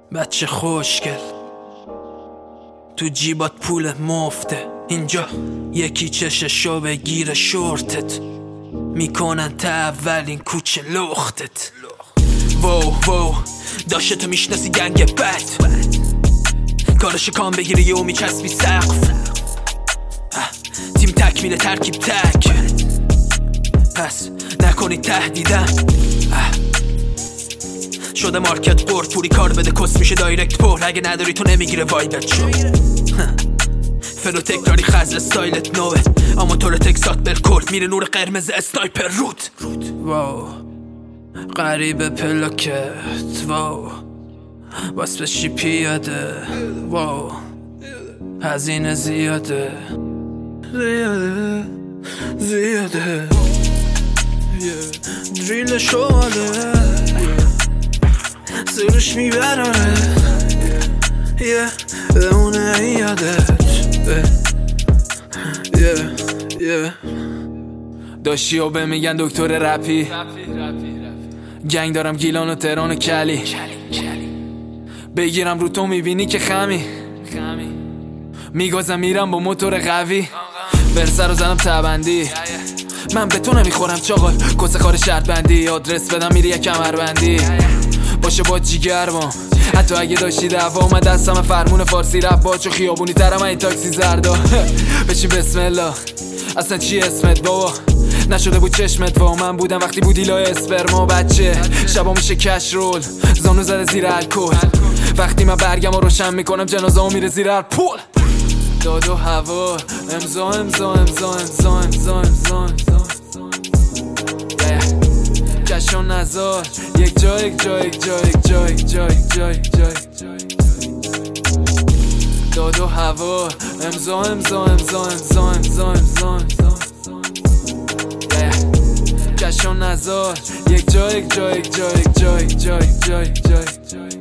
بچه خوشگل تو جیبات پول مفته، اینجا یکی چششو بگیره شورتت میکنن تا اولین کوچه لختت. وو داشته تو میشناسی گنگ بد، کارش کام بگیری یهو میچسبی سقف. تیم تکمیل ترکیب تک، پس نکنی تهدیدم. شده مارکت قرد، پوری کار بده کس میشه دایرکت پر. اگه نداری تو نمیگیره وایبت شو. فلو تکراری خزل استایلت نوه، اما تو رو تکسات برکورد میره نور قرمز استایپر رود. واو غریب پلاکت، واو باس بشی پیاده، واو هزینه زیاده زیاده دریل شواله سرش میبراره اونه یادت داشتی و به میگن دکتر رپی، گنگ دارم گیلان و تهران و کلی، بگیرم رو تو میبینی که خمی میگازم میرم با موتور قوی، برسه رو زنم تبندی. من به تو نمیخورم چاقال، کسه کار شرط بندی، آدرس بدم میری یک کمربندی باشه با جیگر بام. حتی اگه داشتی دعوا من دستم فرمون فارسی رپ باچو خیابونی ترم این تاکسی زردا. بچین بسم الله اصلا چی اسمت بابا، نشده بود چشمت وا. من بودم وقتی بودی لای اسپرما بچه، شبا میشه کش رول زانو زده زیر الکل. وقتی من برگم رو روشن میکنم جنازه ها میره زیر هر پول. داد و هوا امضا امضا امضا امضا امضا امضا کشون نزار یک جا یک جا یک جا یک جا یک جا یک جا یک جا داد و هوا امضا امضا امضا امضا امضا امضا کشون نزار یک جا یک جا یک جا یک جا یک جا یک جا یک جا